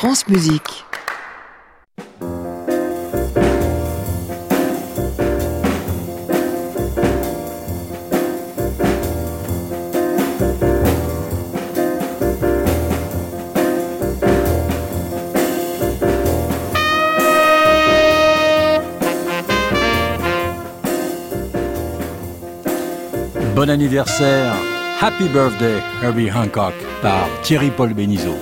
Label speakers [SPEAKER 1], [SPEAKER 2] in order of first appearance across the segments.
[SPEAKER 1] France Musique.
[SPEAKER 2] Bon anniversaire, Happy Birthday, Herbie Hancock, par Thierry Paul Bénizeau.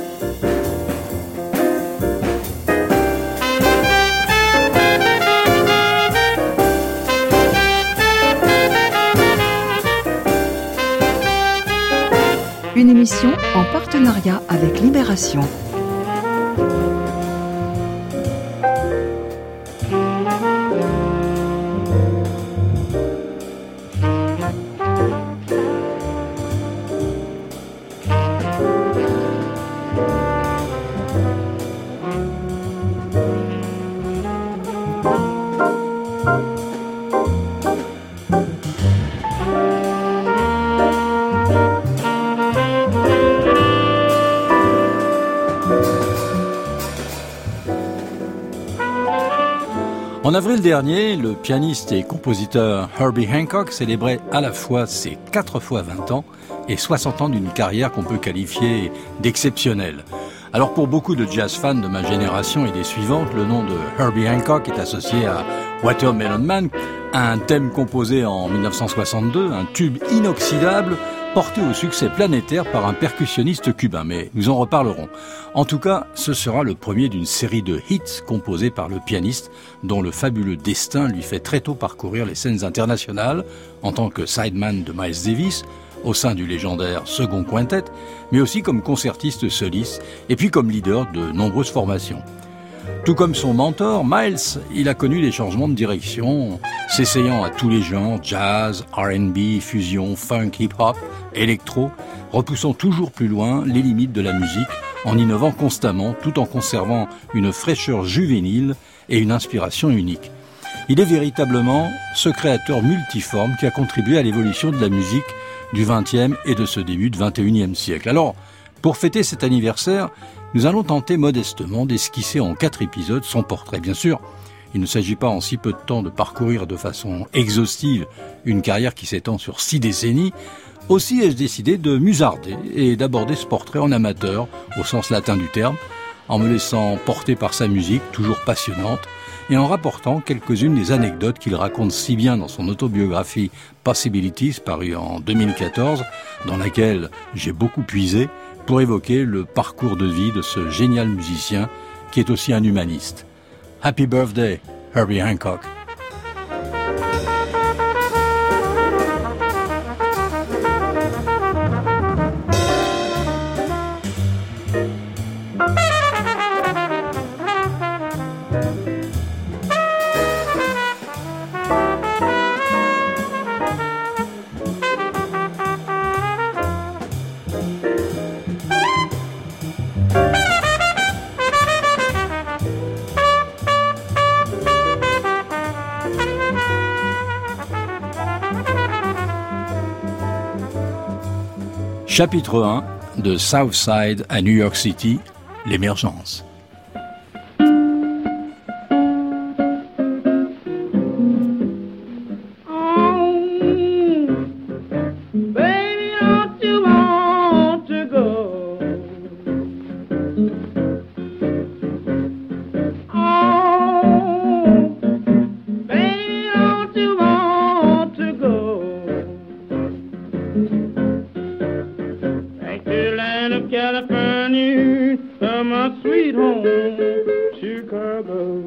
[SPEAKER 1] Une émission en partenariat avec Libération.
[SPEAKER 2] En avril dernier, le pianiste et compositeur Herbie Hancock célébrait à la fois ses 4 fois 20 ans et 60 ans d'une carrière qu'on peut qualifier d'exceptionnelle. Alors pour beaucoup de jazz fans de ma génération et des suivantes, le nom de Herbie Hancock est associé à Watermelon Man, un thème composé en 1962, un tube inoxydable porté au succès planétaire par un percussionniste cubain, mais nous en reparlerons. En tout cas, ce sera le premier d'une série de hits composés par le pianiste, dont le fabuleux destin lui fait très tôt parcourir les scènes internationales, en tant que sideman de Miles Davis, au sein du légendaire Second Quintet, mais aussi comme concertiste soliste, et puis comme leader de nombreuses formations. Tout comme son mentor, Miles, il a connu des changements de direction, s'essayant à tous les genres, jazz, R&B, fusion, funk, hip-hop, électro, repoussant toujours plus loin les limites de la musique, en innovant constamment, tout en conservant une fraîcheur juvénile et une inspiration unique. Il est véritablement ce créateur multiforme qui a contribué à l'évolution de la musique du XXe et de ce début du XXIe siècle. Alors, pour fêter cet anniversaire, nous allons tenter modestement d'esquisser en 4 épisodes son portrait. Bien sûr, il ne s'agit pas en si peu de temps de parcourir de façon exhaustive une carrière qui s'étend sur 6 décennies. Aussi ai-je décidé de musarder et d'aborder ce portrait en amateur, au sens latin du terme, en me laissant porter par sa musique, toujours passionnante, et en rapportant quelques-unes des anecdotes qu'il raconte si bien dans son autobiographie Possibilities, parue en 2014, dans laquelle j'ai beaucoup puisé, pour évoquer le parcours de vie de ce génial musicien qui est aussi un humaniste. Happy Birthday, Herbie Hancock. Chapitre 1 de Southside à New York City, l'émergence.
[SPEAKER 3] California, from my sweet home, Chicago.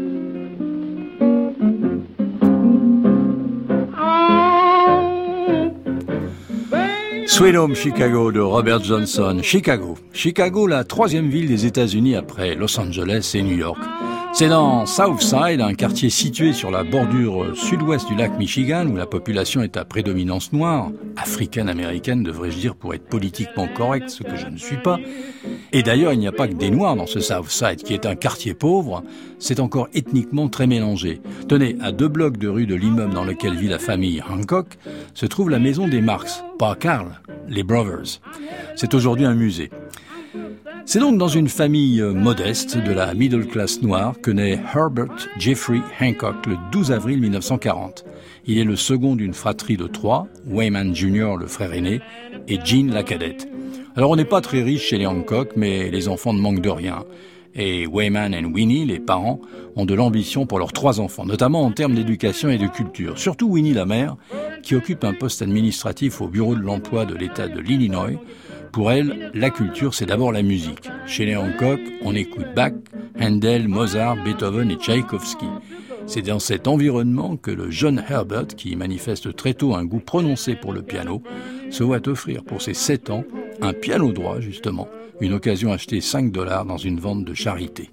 [SPEAKER 2] Sweet Home Chicago de Robert Johnson. Chicago, la 3e ville des États-Unis après Los Angeles et New York. C'est dans Southside, un quartier situé sur la bordure sud-ouest du lac Michigan, où la population est à prédominance noire, africaine-américaine devrais-je dire pour être politiquement correct, ce que je ne suis pas. Et d'ailleurs, il n'y a pas que des noirs dans ce Southside, qui est un quartier pauvre, c'est encore ethniquement très mélangé. Tenez, à 2 blocs de rue de l'immeuble dans lequel vit la famille Hancock, se trouve la maison des Marx, pas Karl, les Brothers. C'est aujourd'hui un musée. C'est donc dans une famille modeste de la middle class noire que naît Herbert Jeffrey Hancock le 12 avril 1940. Il est le second d'une fratrie de 3, Wayman Jr., le frère aîné, et Jean, la cadette. Alors on n'est pas très riche chez les Hancock, mais les enfants ne manquent de rien. Et Wayman et Winnie, les parents, ont de l'ambition pour leurs 3 enfants, notamment en termes d'éducation et de culture. Surtout Winnie, la mère, qui occupe un poste administratif au bureau de l'emploi de l'État de l'Illinois. Pour elle, la culture, c'est d'abord la musique. Chez les Hancock, on écoute Bach, Handel, Mozart, Beethoven et Tchaïkovski. C'est dans cet environnement que le jeune Herbert, qui manifeste très tôt un goût prononcé pour le piano, se voit offrir pour ses 7 ans un piano droit, justement, une occasion achetée $5 dans une vente de charité.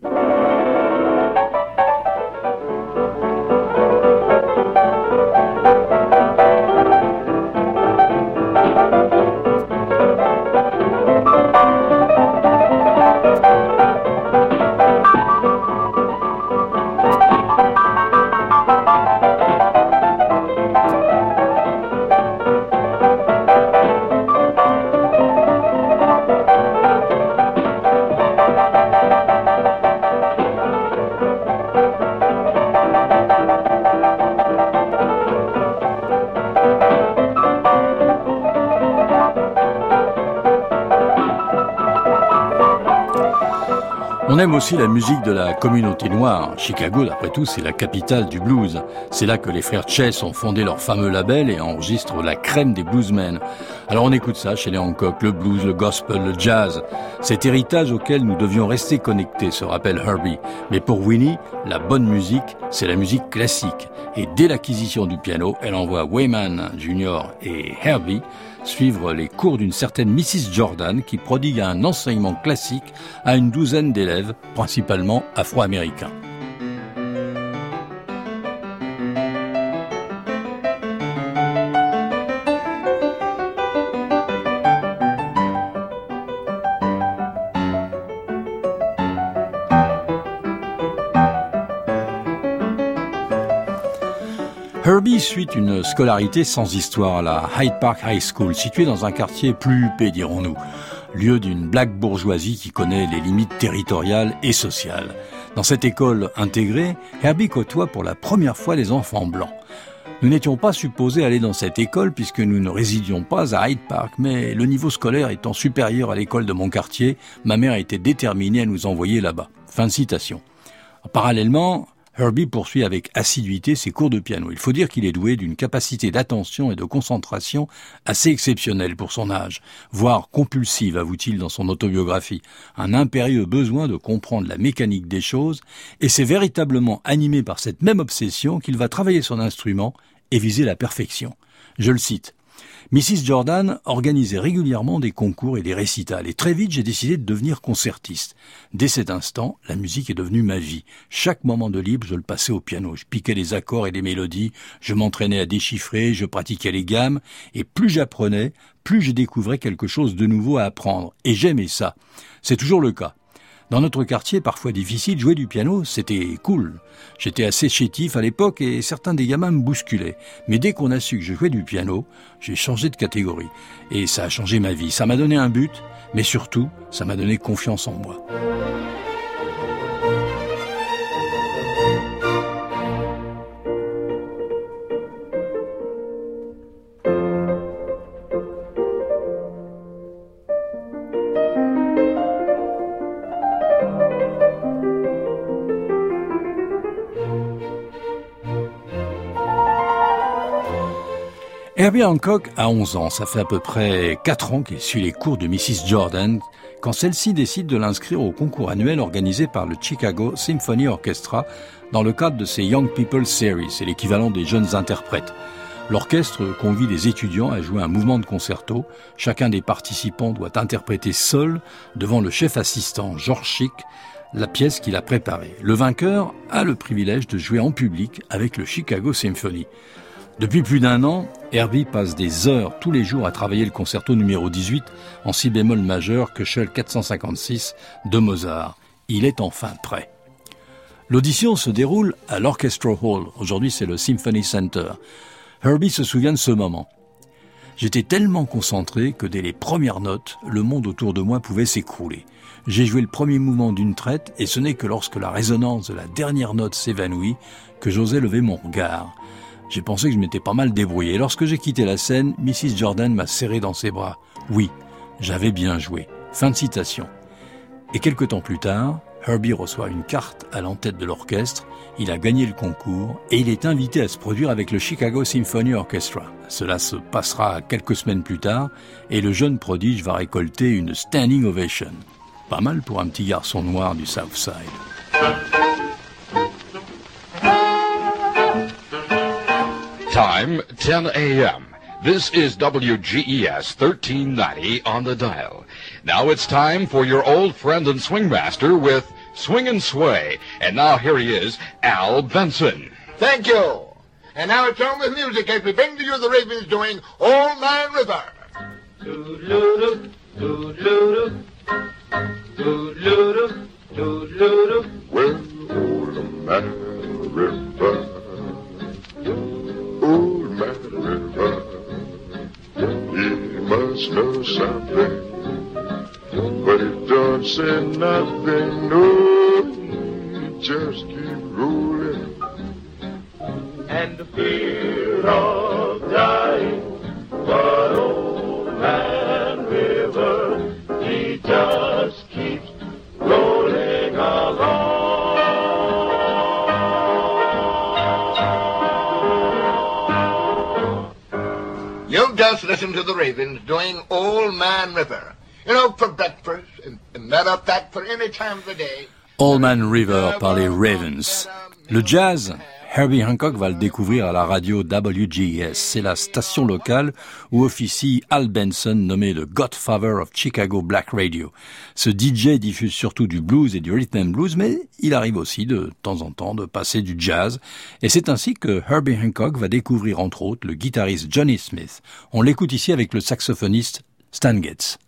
[SPEAKER 2] On aime aussi la musique de la communauté noire. Chicago, d'après tout, c'est la capitale du blues. C'est là que les frères Chess ont fondé leur fameux label et enregistrent la crème des bluesmen. Alors on écoute ça chez les Hancock, le blues, le gospel, le jazz. Cet héritage auquel nous devions rester connectés, se rappelle Herbie. Mais pour Winnie, la bonne musique, c'est la musique classique. Et dès l'acquisition du piano, elle envoie Wayman Jr. et Herbie suivre les cours d'une certaine Mrs. Jordan qui prodigue un enseignement classique à une douzaine d'élèves, principalement afro-américains. Herbie suit une scolarité sans histoire à la Hyde Park High School, située dans un quartier plus huppé, dirons-nous, lieu d'une black bourgeoisie qui connaît les limites territoriales et sociales. Dans cette école intégrée, Herbie côtoie pour la première fois les enfants blancs. Nous n'étions pas supposés aller dans cette école puisque nous ne résidions pas à Hyde Park, mais le niveau scolaire étant supérieur à l'école de mon quartier, ma mère était déterminée à nous envoyer là-bas. Fin de citation. Parallèlement, Herbie poursuit avec assiduité ses cours de piano. Il faut dire qu'il est doué d'une capacité d'attention et de concentration assez exceptionnelle pour son âge, voire compulsive, avoue-t-il dans son autobiographie. Un impérieux besoin de comprendre la mécanique des choses, et c'est véritablement animé par cette même obsession qu'il va travailler son instrument et viser la perfection. Je le cite. Mrs. Jordan organisait régulièrement des concours et des récitals, et très vite j'ai décidé de devenir concertiste. Dès cet instant, la musique est devenue ma vie. Chaque moment de libre, je le passais au piano. Je piquais les accords et les mélodies, je m'entraînais à déchiffrer, je pratiquais les gammes, et plus j'apprenais, plus je découvrais quelque chose de nouveau à apprendre. Et j'aimais ça. C'est toujours le cas. Dans notre quartier, parfois difficile, jouer du piano, c'était cool. J'étais assez chétif à l'époque et certains des gamins me bousculaient. Mais dès qu'on a su que je jouais du piano, j'ai changé de catégorie. Et ça a changé ma vie. Ça m'a donné un but, mais surtout, ça m'a donné confiance en moi. Herbie Hancock a 11 ans, ça fait à peu près 4 ans qu'il suit les cours de Mrs. Jordan, quand celle-ci décide de l'inscrire au concours annuel organisé par le Chicago Symphony Orchestra dans le cadre de ses Young People Series, c'est l'équivalent des jeunes interprètes. L'orchestre convie des étudiants à jouer un mouvement de concerto. Chacun des participants doit interpréter seul, devant le chef assistant George Schick, la pièce qu'il a préparée. Le vainqueur a le privilège de jouer en public avec le Chicago Symphony. Depuis plus d'1 an, Herbie passe des heures tous les jours à travailler le concerto numéro 18 en si bémol majeur Köchel 456 de Mozart. Il est enfin prêt. L'audition se déroule à l'Orchestra Hall. Aujourd'hui, c'est le Symphony Center. Herbie se souvient de ce moment. J'étais tellement concentré que dès les premières notes, le monde autour de moi pouvait s'écrouler. J'ai joué le premier mouvement d'une traite et ce n'est que lorsque la résonance de la dernière note s'évanouit que j'osais lever mon regard. J'ai pensé que je m'étais pas mal débrouillé. Lorsque j'ai quitté la scène, Mrs. Jordan m'a serré dans ses bras. Oui, j'avais bien joué. Fin de citation. Et quelque temps plus tard, Herbie reçoit une carte à l'entête de l'orchestre, il a gagné le concours et il est invité à se produire avec le Chicago Symphony Orchestra. Cela se passera quelques semaines plus tard et le jeune prodige va récolter une standing ovation. Pas mal pour un petit garçon noir du South Side.
[SPEAKER 4] Time, 10 a.m. This is WGES 1390 on the dial. Now it's time for your old friend and swing master with Swing and Sway. And now here he is, Al Benson.
[SPEAKER 5] Thank you. And now it's on with music as we bring to you the Ravens doing Old Man River.
[SPEAKER 3] Doodle-doo, doodle-doo, doodle-doo, doodle-doo.
[SPEAKER 5] Well, Old Man River, Old Man River, he must know something, but he don't say nothing. No, he just keep rolling.
[SPEAKER 3] And the fear of dying, but Old Man River, he just keeps rolling along.
[SPEAKER 5] You just listen to the Ravens doing Old Man River. You know, for breakfast, and matter of fact, for any time of the day.
[SPEAKER 2] Old Man River par les Ravens. Le jazz, Herbie Hancock va le découvrir à la radio WGES. C'est la station locale où officie Al Benson, nommé le Godfather of Chicago Black Radio. Ce DJ diffuse surtout du blues et du rhythm and blues, mais il arrive aussi de temps en temps de passer du jazz. Et c'est ainsi que Herbie Hancock va découvrir entre autres le guitariste Johnny Smith. On l'écoute ici avec le saxophoniste Stan Getz.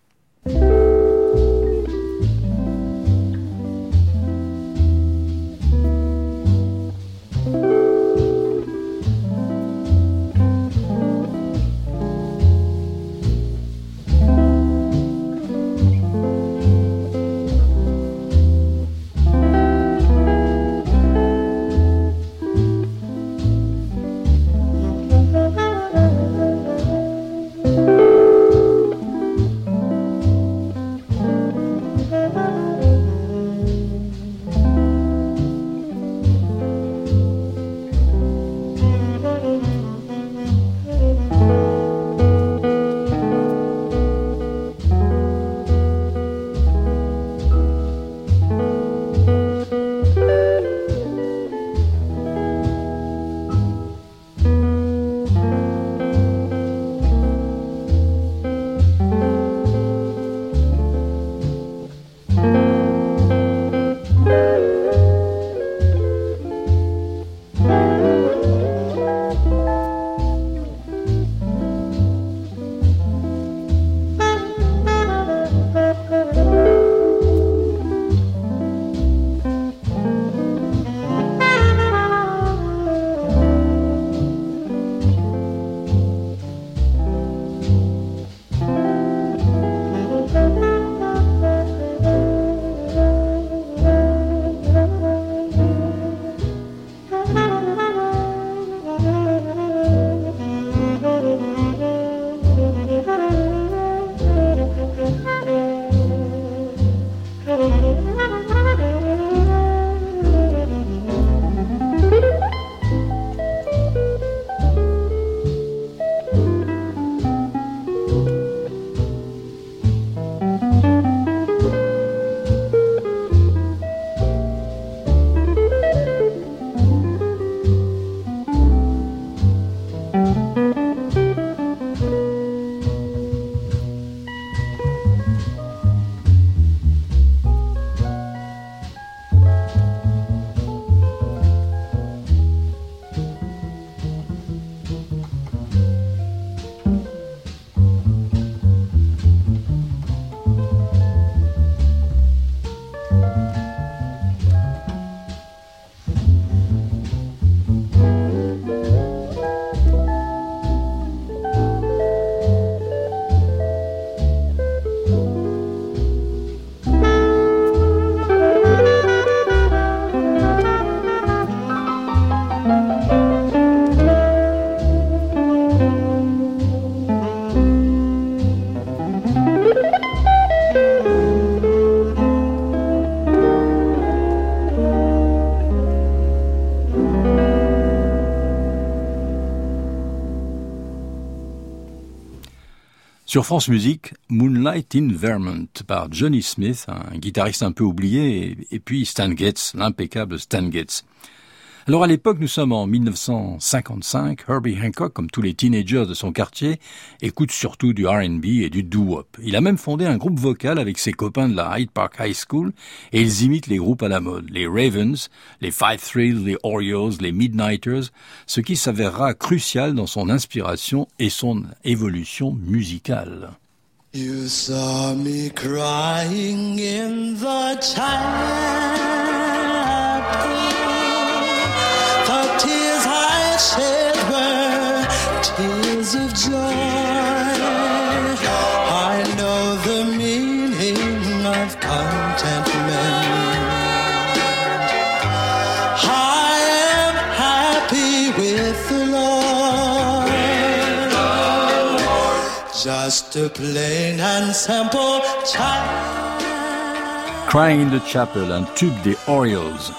[SPEAKER 2] Sur France Musique, Moonlight in Vermont par Johnny Smith, un guitariste un peu oublié, et puis Stan Getz, l'impeccable Stan Getz. Alors à l'époque, nous sommes en 1955, Herbie Hancock, comme tous les teenagers de son quartier, écoute surtout du R&B et du doo-wop. Il a même fondé un groupe vocal avec ses copains de la Hyde Park High School et ils imitent les groupes à la mode, les Ravens, les Five Thrills, les Orioles, les Midnighters, ce qui s'avérera crucial dans son inspiration et son évolution musicale.
[SPEAKER 6] You saw me crying in the chapel. The tears I shed were tears of joy. I know the meaning of contentment. I am happy with the Lord. Just a plain and simple child.
[SPEAKER 2] Crying in the Chapel, un tube des Orioles.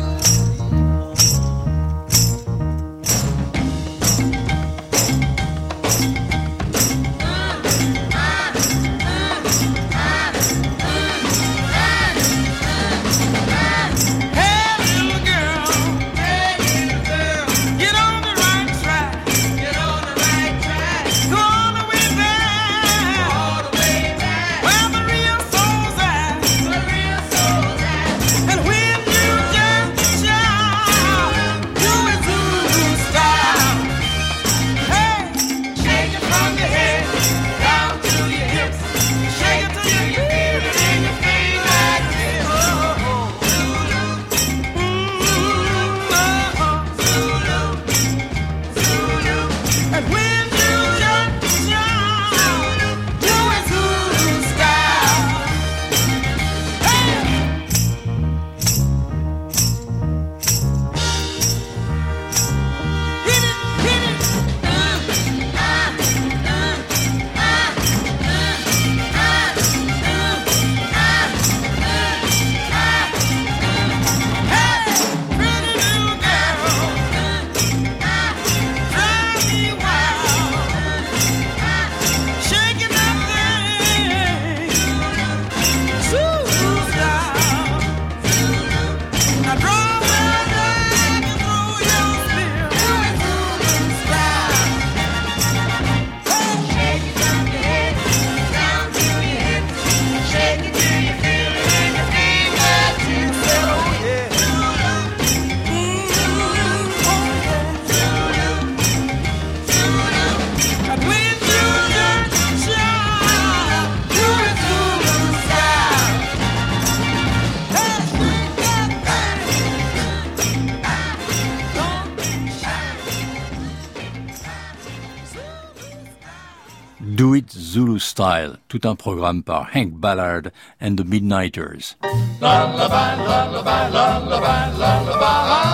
[SPEAKER 2] Do It Zulu Style, tout un programme par Hank Ballard and the Midnighters.
[SPEAKER 3] Lullaby, lullaby, lullaby, lullaby.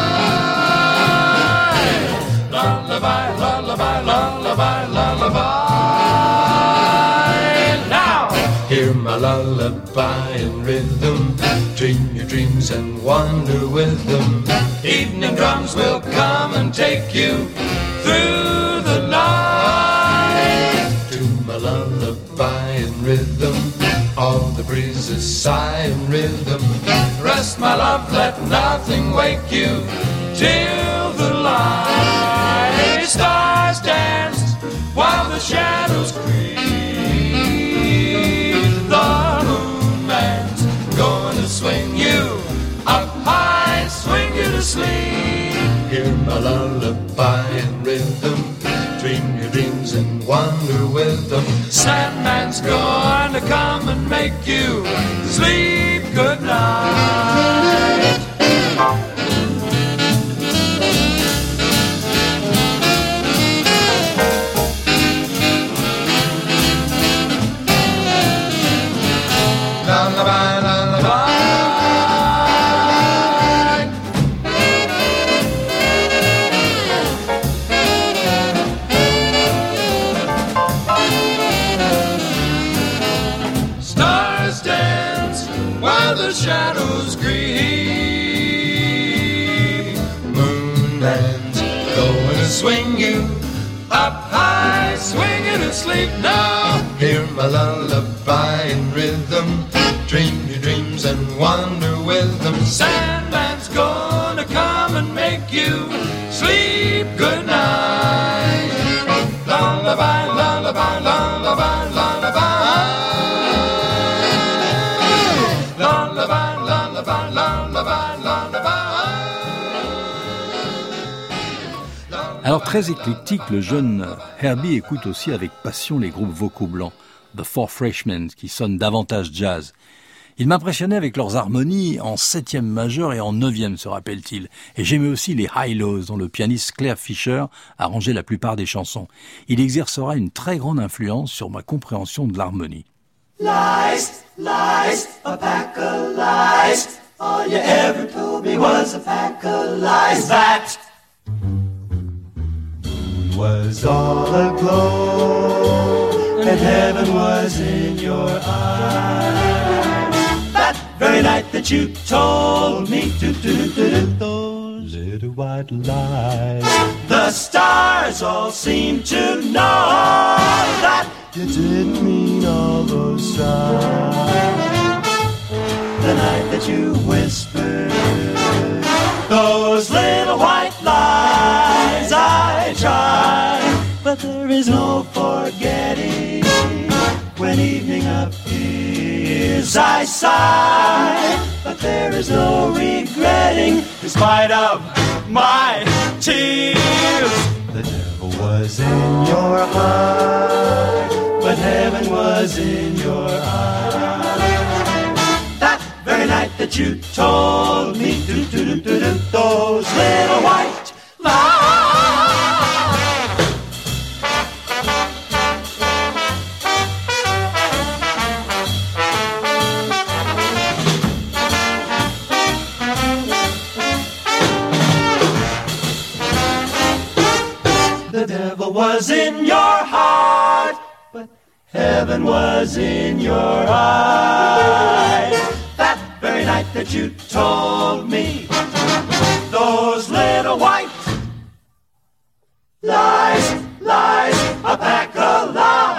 [SPEAKER 3] Lullaby, lullaby, lullaby, lullaby. Now, hear my lullaby in rhythm. Dream your dreams and wander with them. Evening drums will come and take you through the night. To my lullaby in rhythm, all the breezes sigh in rhythm. Rest, my love, let nothing wake you till the light. Stars dance while the shadows creep. The moon man's gonna swing you up high, swing you to sleep. Hear my lullaby in rhythm. Dream your dreams and wander with them. Sandman's going to come and make you sleep good night. Lullaby, lullaby. Stars dance while the shadows grieve. Moonman's going to swing you up high, swing you to to sleep now. Hear my lullaby in rhythm. Dream your dreams and wander with them. Sandman's gonna come and make you sleep good night. Lullaby, lullaby, lullaby, lullaby. Lullaby, lullaby, lullaby, lullaby.
[SPEAKER 2] Alors très éclectique, le jeune Herbie écoute aussi avec passion les groupes vocaux blancs, The Four Freshmen, qui sonnent davantage jazz. Il m'impressionnait avec leurs harmonies en 7e majeur et en 9e, se rappelle-t-il. Et j'aimais aussi les high-lows, dont le pianiste Claire Fisher arrangeait la plupart des chansons. Il exercera une très grande influence sur ma compréhension de l'harmonie.
[SPEAKER 6] Lies, lies, a pack of lies. All you ever told me was a pack of lies. That was all aglow, and heaven was in your eyes. That very night that you told me those little white lies. The stars all seemed to know that you didn't mean all those signs. The night that you whispered those little white lies, I tried, but there is no forgetting. When evening appears, I sigh, but there is no regretting. In spite of my tears, the devil was in your heart, but heaven was in your eyes. That very night that you told me those little white lies. The devil was in your heart, but heaven was in your eyes. That very night that you told me those little white lies, lies, a pack of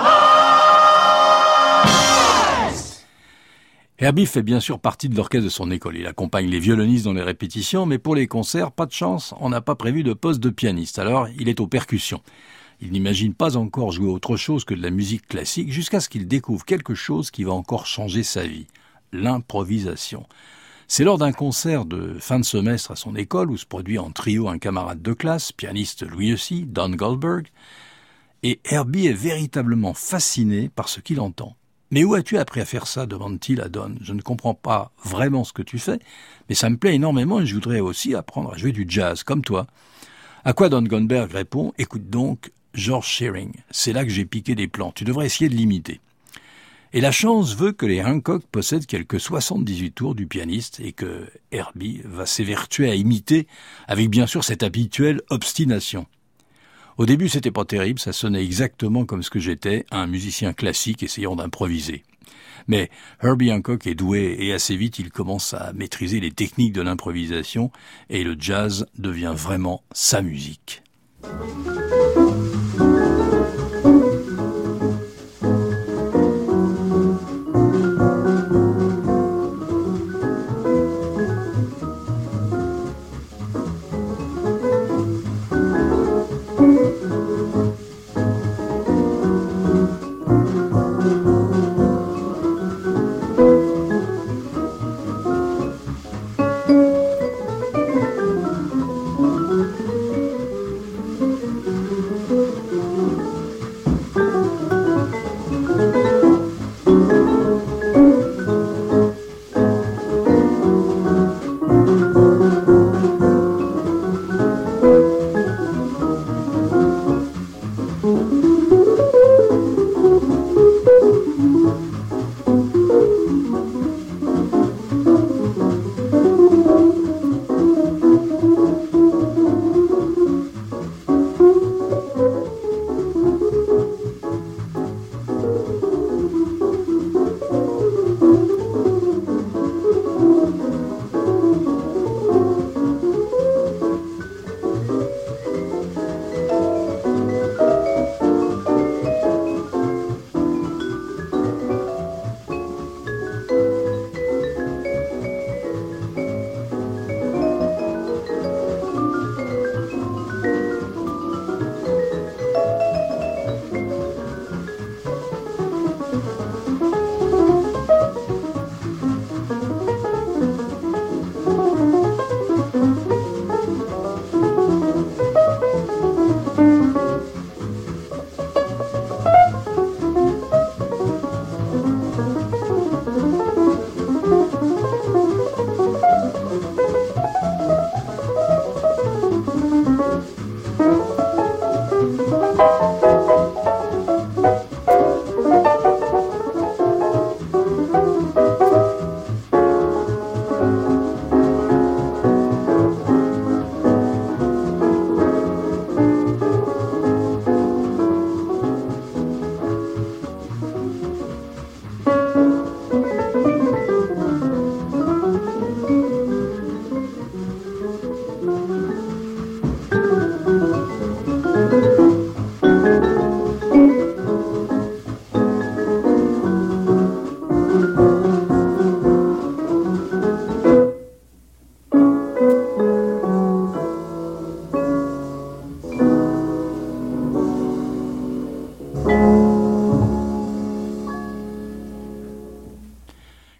[SPEAKER 6] lies.
[SPEAKER 2] Herbie fait bien sûr partie de l'orchestre de son école. Il accompagne les violonistes dans les répétitions, mais pour les concerts, pas de chance, on n'a pas prévu de poste de pianiste. Alors, il est aux percussions. Il n'imagine pas encore jouer autre chose que de la musique classique jusqu'à ce qu'il découvre quelque chose qui va encore changer sa vie. L'improvisation. C'est lors d'un concert de fin de semestre à son école où se produit en trio un camarade de classe, pianiste lui aussi, Don Goldberg, et Herbie est véritablement fasciné par ce qu'il entend. « Mais où as-tu appris à faire ça ?» demande-t-il à Don. « Je ne comprends pas vraiment ce que tu fais, mais ça me plaît énormément et je voudrais aussi apprendre à jouer du jazz, comme toi. » À quoi Don Goldberg répond « Écoute donc, George Shearing, c'est là que j'ai piqué des plans, tu devrais essayer de l'imiter. » Et la chance veut que les Hancock possèdent quelques 78 tours du pianiste et que Herbie va s'évertuer à imiter avec bien sûr cette habituelle obstination. Au début, c'était pas terrible, ça sonnait exactement comme ce que j'étais, un musicien classique essayant d'improviser. Mais Herbie Hancock est doué et assez vite, il commence à maîtriser les techniques de l'improvisation et le jazz devient vraiment sa musique.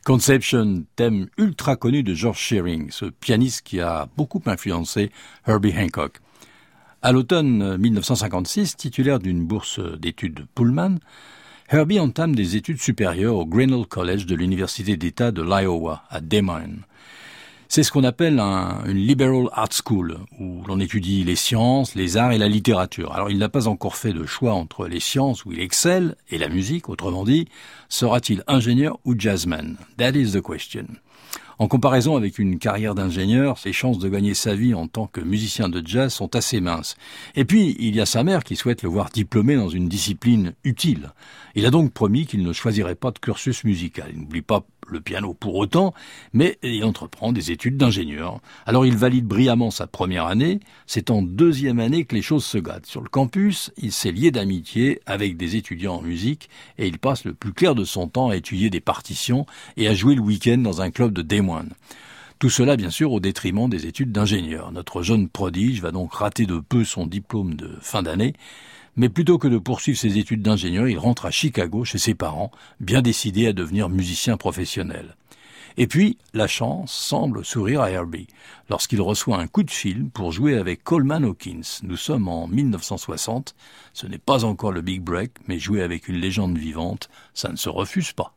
[SPEAKER 2] Conception, thème ultra connu de George Shearing, ce pianiste qui a beaucoup influencé Herbie Hancock. À l'automne 1956, titulaire d'une bourse d'études Pullman, Herbie entame des études supérieures au Grinnell College de l'Université d'État de l'Iowa, à Des Moines. C'est ce qu'on appelle une liberal art school, où l'on étudie les sciences, les arts et la littérature. Alors il n'a pas encore fait de choix entre les sciences où il excelle et la musique, autrement dit, sera-t-il ingénieur ou jazzman? That is the question. En comparaison avec une carrière d'ingénieur, ses chances de gagner sa vie en tant que musicien de jazz sont assez minces. Et puis, il y a sa mère qui souhaite le voir diplômé dans une discipline utile. Il a donc promis qu'il ne choisirait pas de cursus musical. Il n'oublie pas le piano pour autant, mais il entreprend des études d'ingénieur. Alors il valide brillamment sa première année. C'est en deuxième année que les choses se gâtent. Sur le campus, il s'est lié d'amitié avec des étudiants en musique et il passe le plus clair de son temps à étudier des partitions et à jouer le week-end dans un club de Des Moines. Tout cela, bien sûr, au détriment des études d'ingénieur. Notre jeune prodige va donc rater de peu son diplôme de fin d'année. Mais plutôt que de poursuivre ses études d'ingénieur, il rentre à Chicago chez ses parents, bien décidé à devenir musicien professionnel. Et puis, la chance semble sourire à Herbie, lorsqu'il reçoit un coup de fil pour jouer avec Coleman Hawkins. Nous sommes en 1960, ce n'est pas encore le big break, mais jouer avec une légende vivante, ça ne se refuse pas.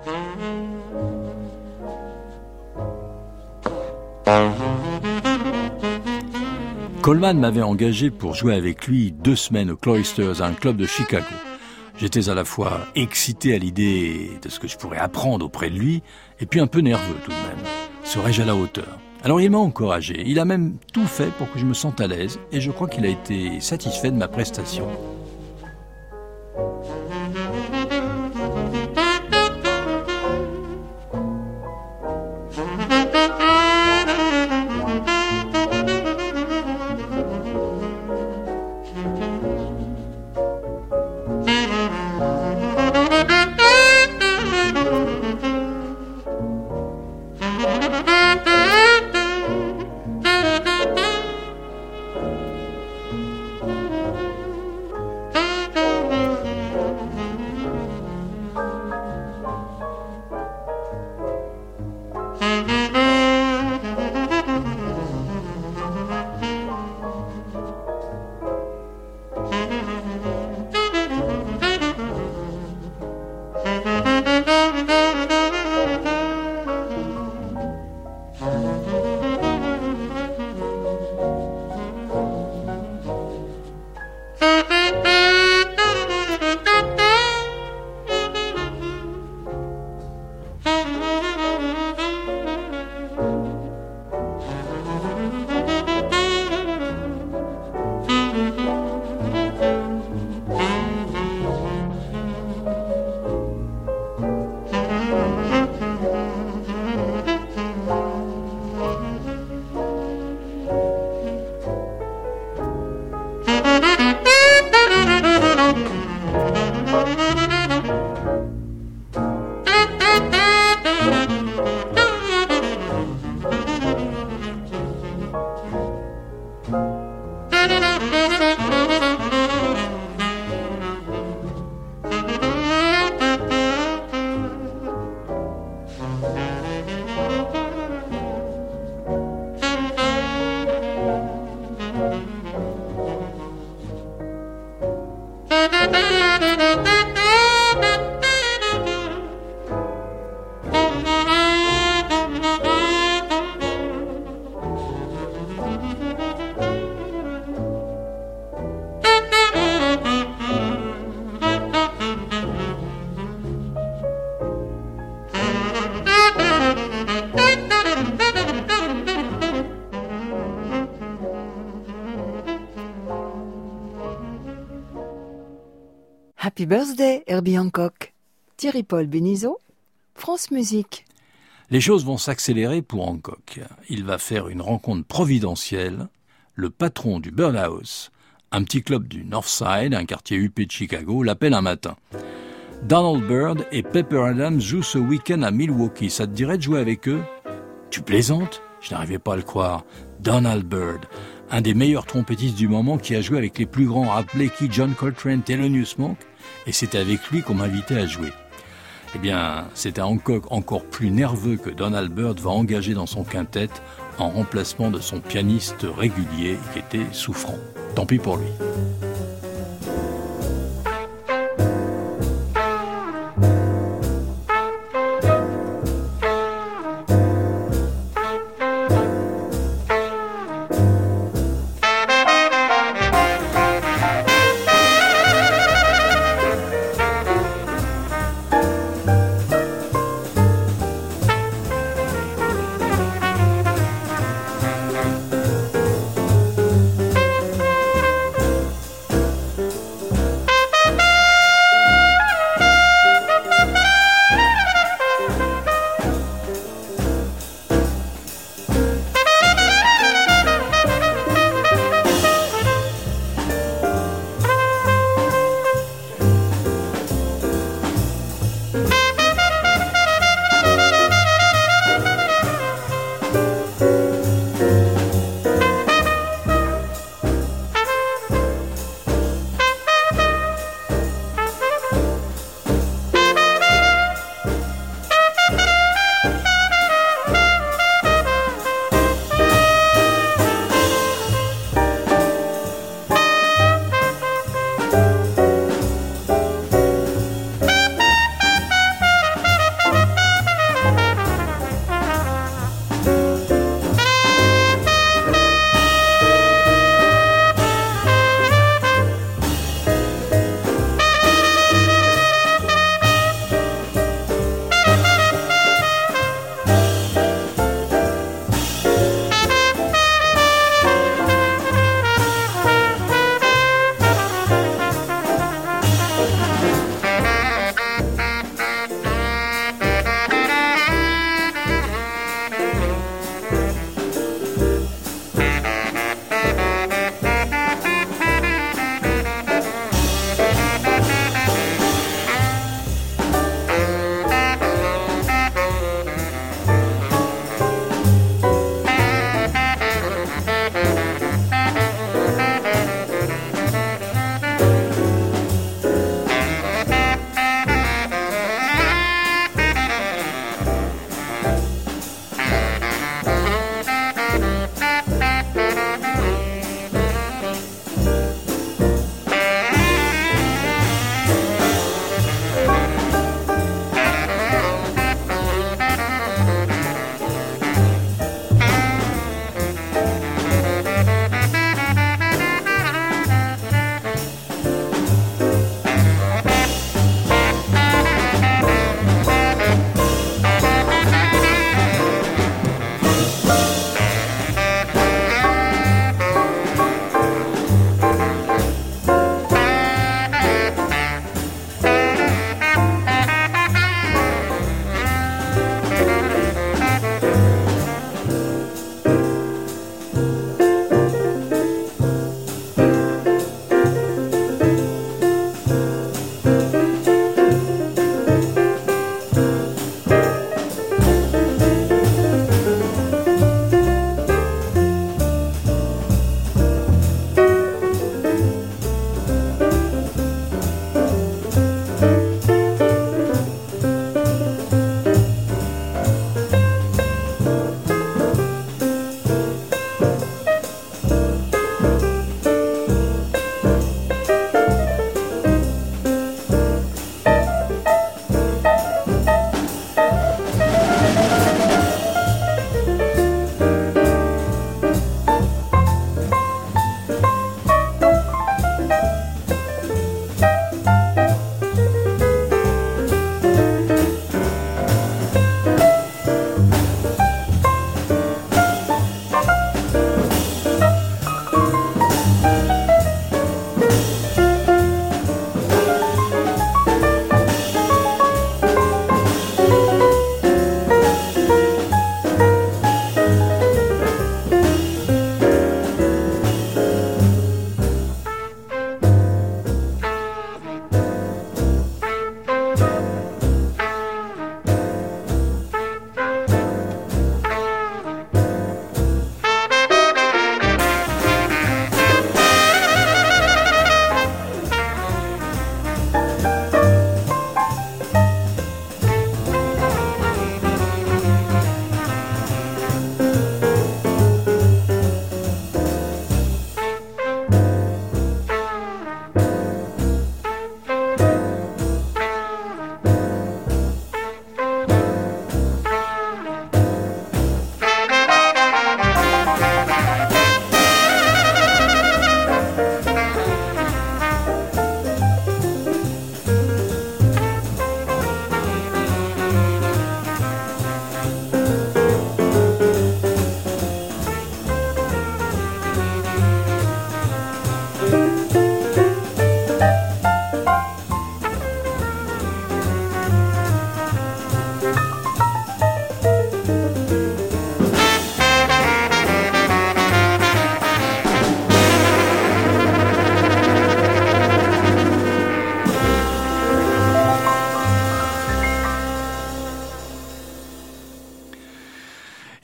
[SPEAKER 2] Coleman m'avait engagé pour jouer avec lui 2 semaines au Cloisters, un club de Chicago. J'étais à la fois excité à l'idée de ce que je pourrais apprendre auprès de lui, et puis un peu nerveux tout de même. Serais-je à la hauteur? Alors il m'a encouragé, il a même tout fait pour que je me sente à l'aise, et je crois qu'il a été satisfait de ma prestation.
[SPEAKER 1] Happy Birthday, Herbie Hancock. Thierry-Paul Bénizeau, France Musique.
[SPEAKER 2] Les choses vont s'accélérer pour Hancock. Il va faire une rencontre providentielle. Le patron du Birdhouse, un petit club du North Side, un quartier huppé de Chicago, l'appelle un matin. Donald Byrd et Pepper Adams jouent ce week-end à Milwaukee. Ça te dirait de jouer avec eux? Tu plaisantes? Je n'arrivais pas à le croire. Donald Byrd, un des meilleurs trompettistes du moment qui a joué avec les plus grands Art Blakey, John Coltrane, Thelonious Monk, et c'était avec lui qu'on m'invitait à jouer. Eh bien, c'est un Hancock encore plus nerveux que Donald Byrd va engager dans son quintet en remplacement de son pianiste régulier qui était souffrant. Tant pis pour lui.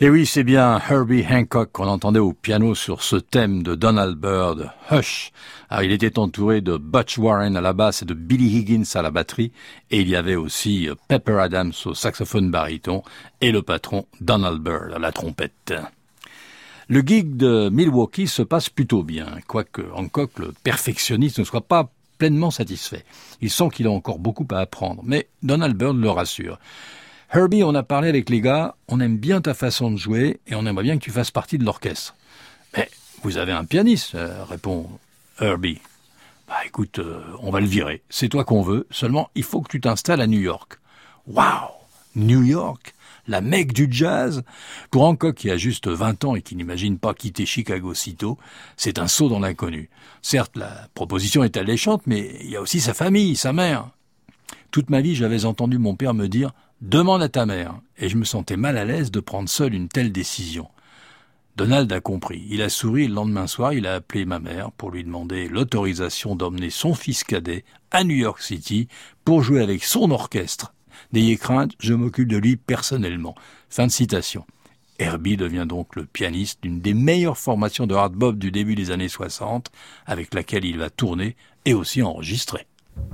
[SPEAKER 2] Et oui, c'est bien Herbie Hancock qu'on entendait au piano sur ce thème de Donald Byrd, Hush. Alors, il était entouré de Butch Warren à la basse et de Billy Higgins à la batterie, et il y avait aussi Pepper Adams au saxophone baryton et le patron Donald Byrd à la trompette. Le gig de Milwaukee se passe plutôt bien, quoique Hancock, le perfectionniste, ne soit pas pleinement satisfait. Il sent qu'il a encore beaucoup à apprendre, mais Donald Byrd le rassure. Herbie, on a parlé avec les gars, on aime bien ta façon de jouer et on aimerait bien que tu fasses partie de l'orchestre. Mais vous avez un pianiste, répond Herbie. Bah écoute, on va le virer, c'est toi qu'on veut, seulement il faut que tu t'installes à New York. Waouh, New York, la Mecque du jazz. Pour Hancock qui a juste 20 ans et qui n'imagine pas quitter Chicago sitôt, c'est un saut dans l'inconnu. Certes, la proposition est alléchante, mais il y a aussi sa famille, sa mère. Toute ma vie, j'avais entendu mon père me dire « Demande à ta mère » et je me sentais mal à l'aise de prendre seul une telle décision. Donald a compris. Il a souri et le lendemain soir, il a appelé ma mère pour lui demander l'autorisation d'emmener son fils cadet à New York City pour jouer avec son orchestre. N'ayez crainte, je m'occupe de lui personnellement. Fin de citation. Herbie devient donc le pianiste d'une des meilleures formations de hard bop du début des années 60, avec laquelle il va tourner et aussi enregistrer.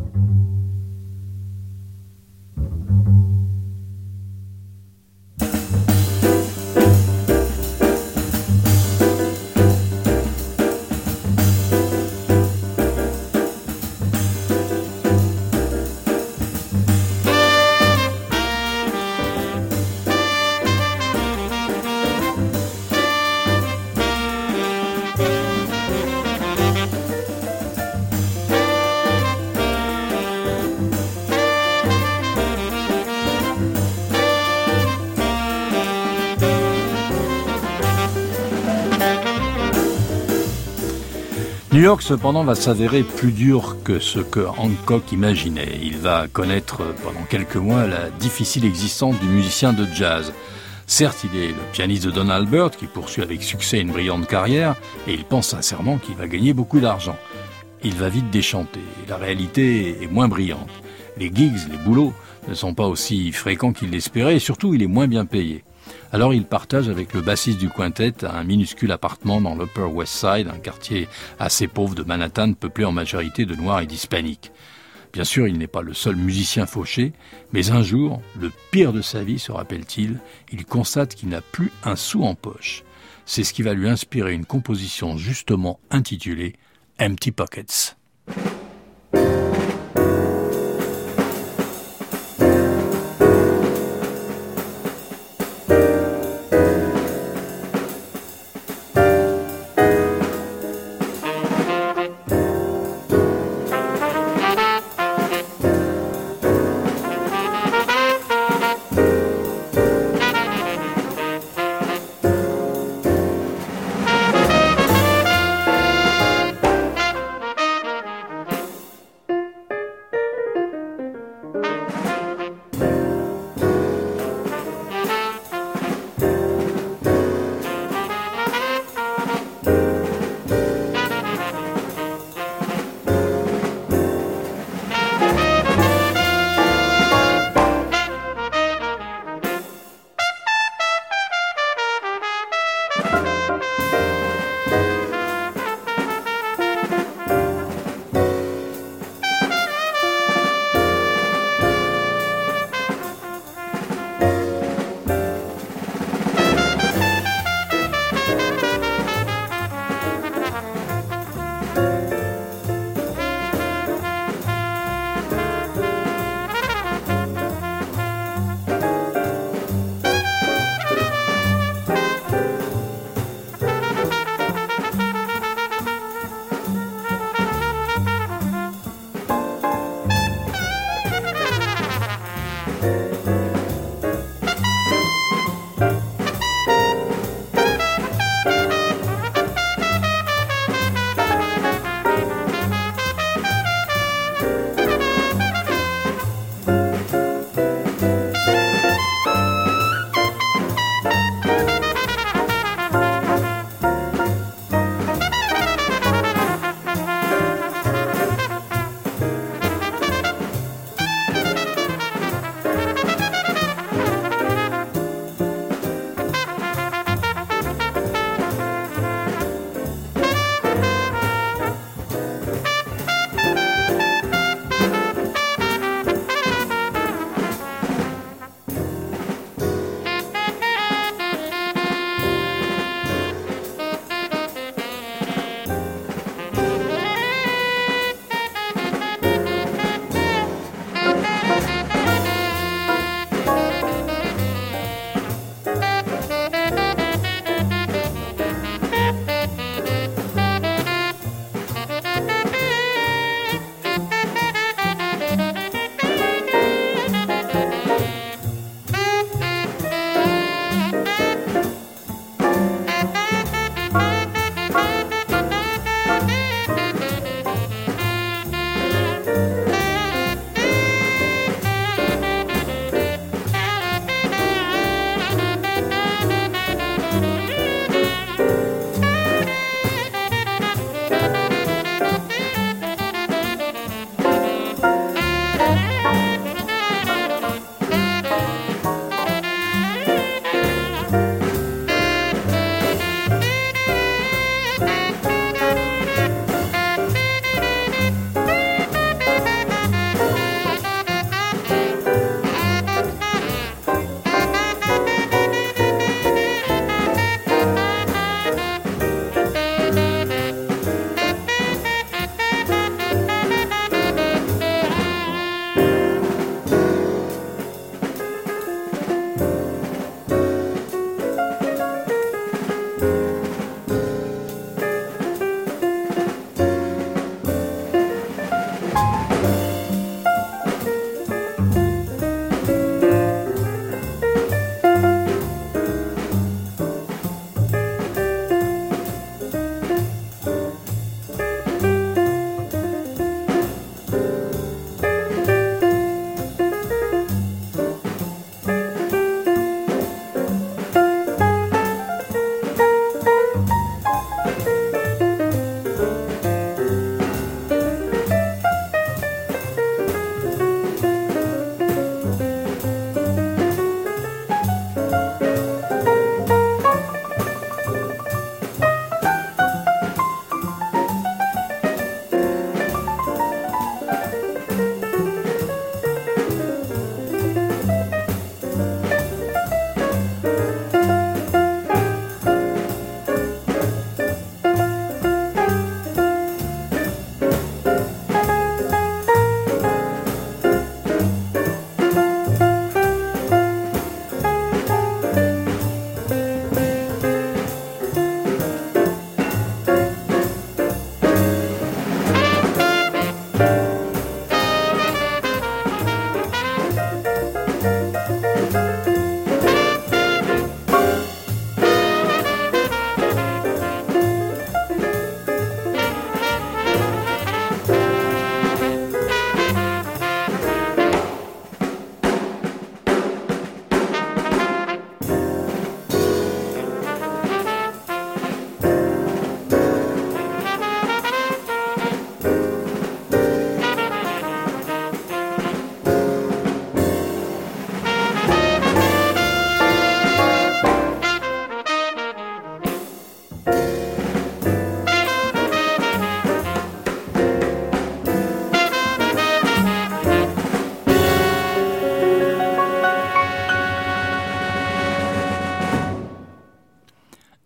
[SPEAKER 2] New York, cependant, va s'avérer plus dur que ce que Hancock imaginait. Il va connaître pendant quelques mois la difficile existence du musicien de jazz. Certes, il est le pianiste de Donald Byrd, qui poursuit avec succès une brillante carrière, et il pense sincèrement qu'il va gagner beaucoup d'argent. Il va vite déchanter, et la réalité est moins brillante. Les gigs, les boulots, ne sont pas aussi fréquents qu'il l'espérait, et surtout, il est moins bien payé. Alors il partage avec le bassiste du quintet un minuscule appartement dans l'Upper West Side, un quartier assez pauvre de Manhattan, peuplé en majorité de Noirs et d'Hispaniques. Bien sûr, il n'est pas le seul musicien fauché, mais un jour, le pire de sa vie, se rappelle-t-il, il constate qu'il n'a plus un sou en poche. C'est ce qui va lui inspirer une composition justement intitulée « Empty Pockets ».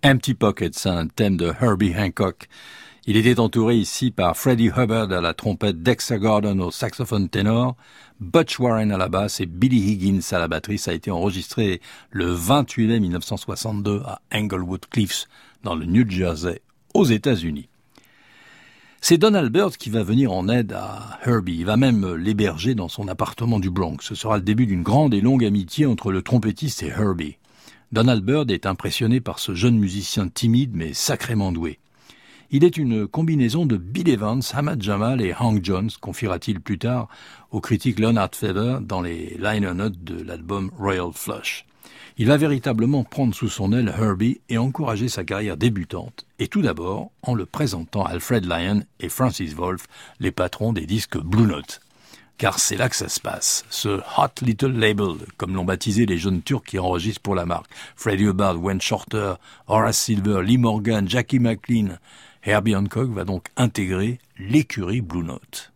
[SPEAKER 2] Empty Pockets, un thème de Herbie Hancock. Il était entouré ici par Freddie Hubbard à la trompette, Dexter Gordon au saxophone ténor, Butch Warren à la basse et Billy Higgins à la batterie. Ça a été enregistré le 28 mai 1962 à Englewood Cliffs, dans le New Jersey, aux États-Unis. C'est Donald Byrd qui va venir en aide à Herbie. Il va même l'héberger dans son appartement du Bronx. Ce sera le début d'une grande et longue amitié entre le trompettiste et Herbie. Donald Byrd est impressionné par ce jeune musicien timide mais sacrément doué. Il est une combinaison de Bill Evans, Ahmad Jamal et Hank Jones, confiera-t-il plus tard au critique Leonard Feather dans les liner notes de l'album Royal Flush. Il va véritablement prendre sous son aile Herbie et encourager sa carrière débutante, et tout d'abord en le présentant à Alfred Lion et Francis Wolff, les patrons des disques Blue Note. Car c'est là que ça se passe, ce Hot Little Label, comme l'ont baptisé les jeunes Turcs qui enregistrent pour la marque. Freddie Hubbard, Wayne Shorter, Horace Silver, Lee Morgan, Jackie McLean. Herbie Hancock va donc intégrer l'écurie Blue Note.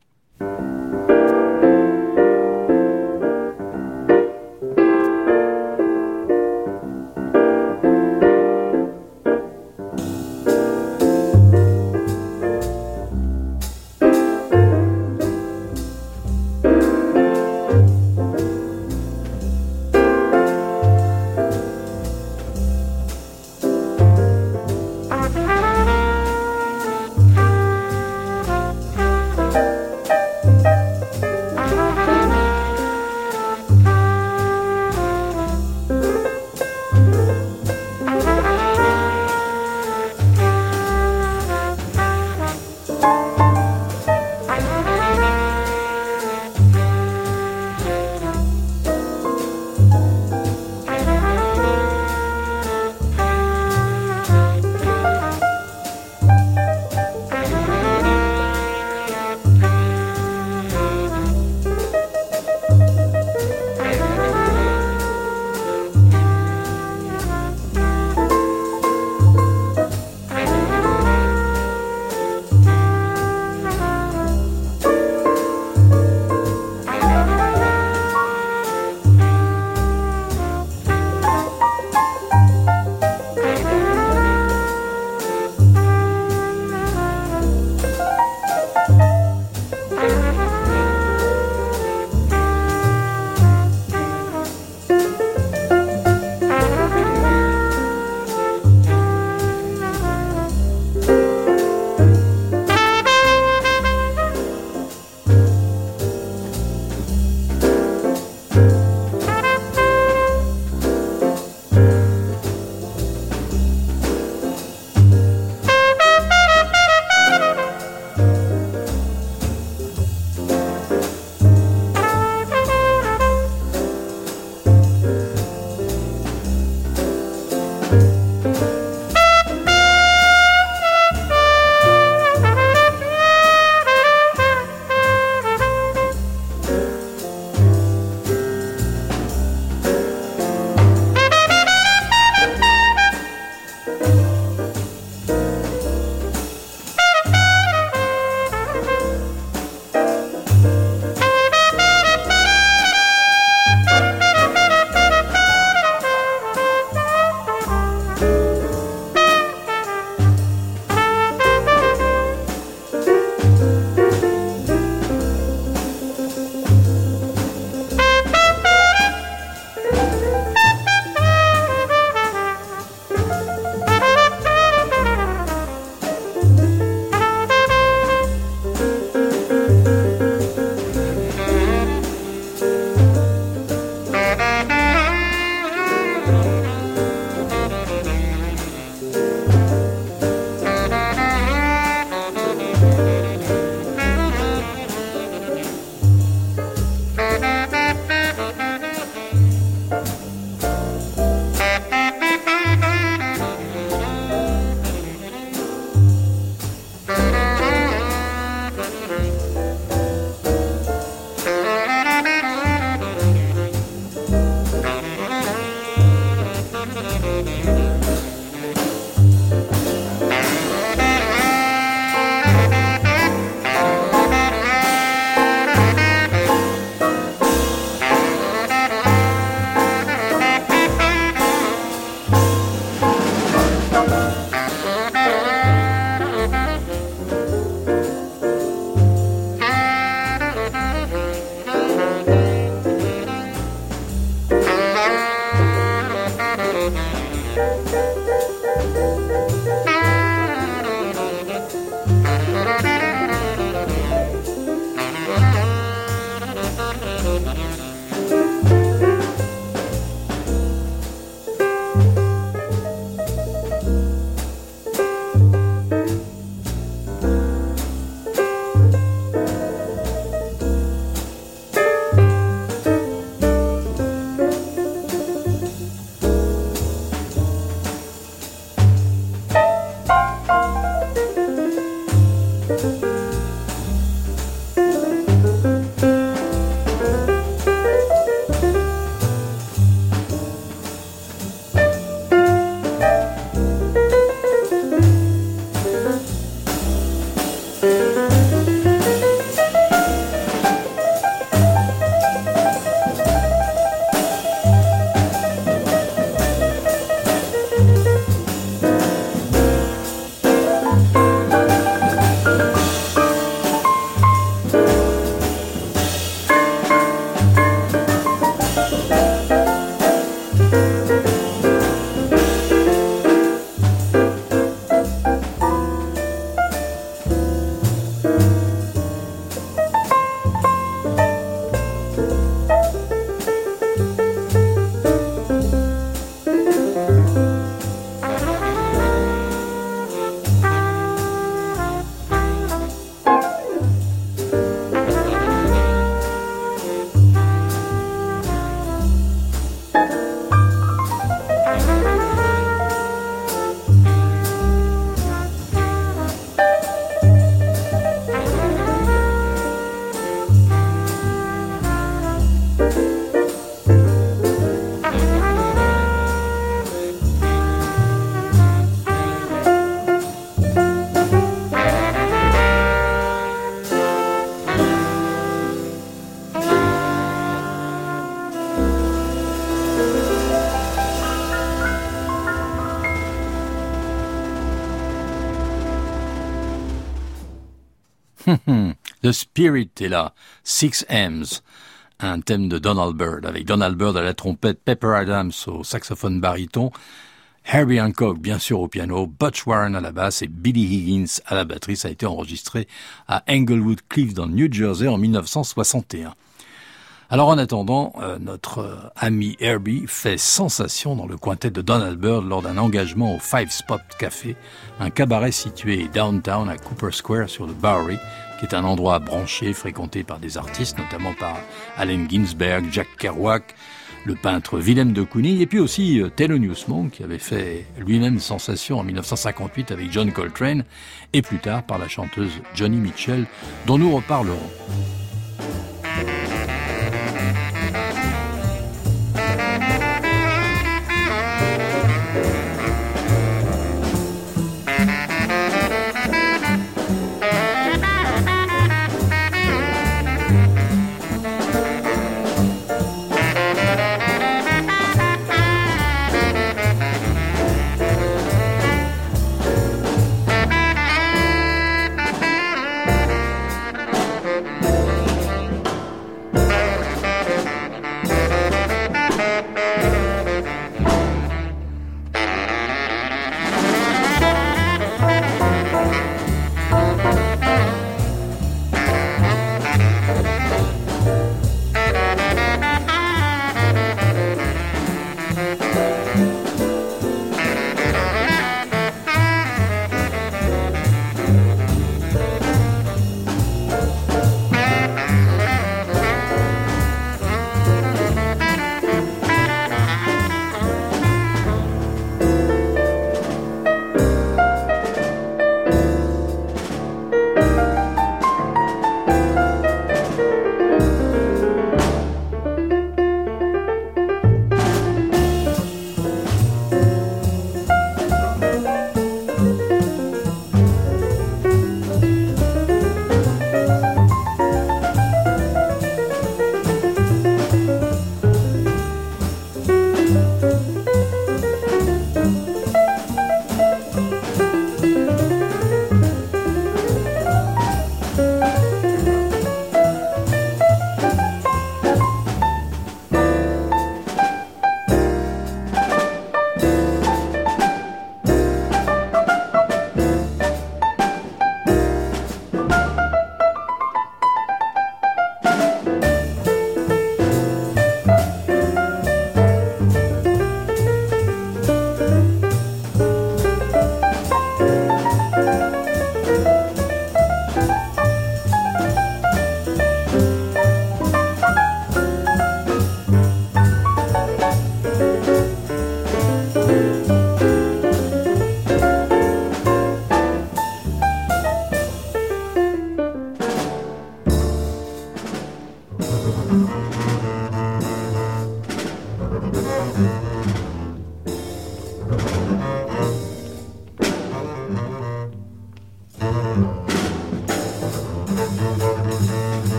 [SPEAKER 2] The Spirit est là, 6 M's, un thème de Donald Byrd, avec Donald Byrd à la trompette, Pepper Adams au saxophone baryton, Herbie Hancock bien sûr au piano, Butch Warren à la basse et Billy Higgins à la batterie. Ça a été enregistré à Englewood Cliffs dans le New Jersey en 1961. Alors en attendant, notre ami Herbie fait sensation dans le quintet de Donald Byrd lors d'un engagement au Five Spot Café, un cabaret situé downtown à Cooper Square sur le Bowery, qui est un endroit branché, fréquenté par des artistes, notamment par Allen Ginsberg, Jack Kerouac, le peintre Willem de Kooning, et puis aussi Thelonious Monk, qui avait fait lui-même sensation en 1958 avec John Coltrane, et plus tard par la chanteuse Joni Mitchell, dont nous reparlerons.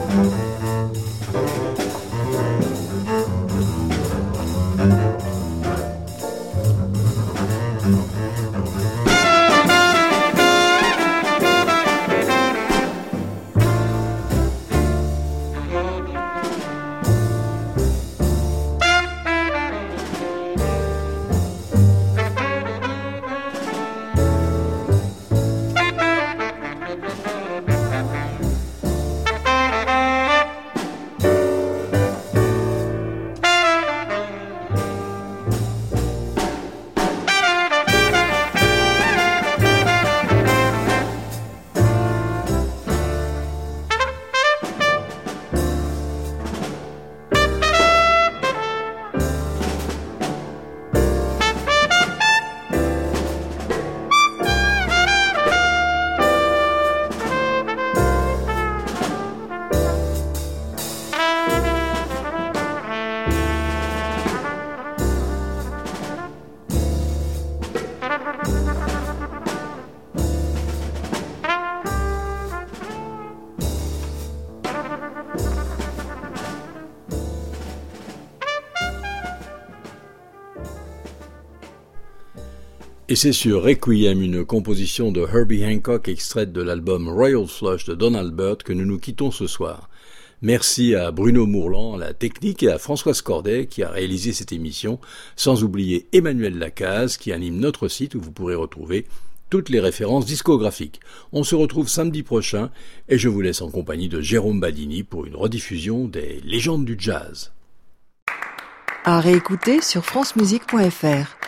[SPEAKER 2] Et c'est sur Requiem, une composition de Herbie Hancock extraite de l'album Royal Flush de Don Albert, que nous nous quittons ce soir. Merci à Bruno Mourlan, à la technique, et à Françoise Corday qui a réalisé cette émission, sans oublier Emmanuel Lacaze qui anime notre site où vous pourrez retrouver toutes les références discographiques. On se retrouve samedi prochain et je vous laisse en compagnie de Jérôme Badini pour une rediffusion des légendes du jazz.
[SPEAKER 1] À réécouter sur francemusique.fr.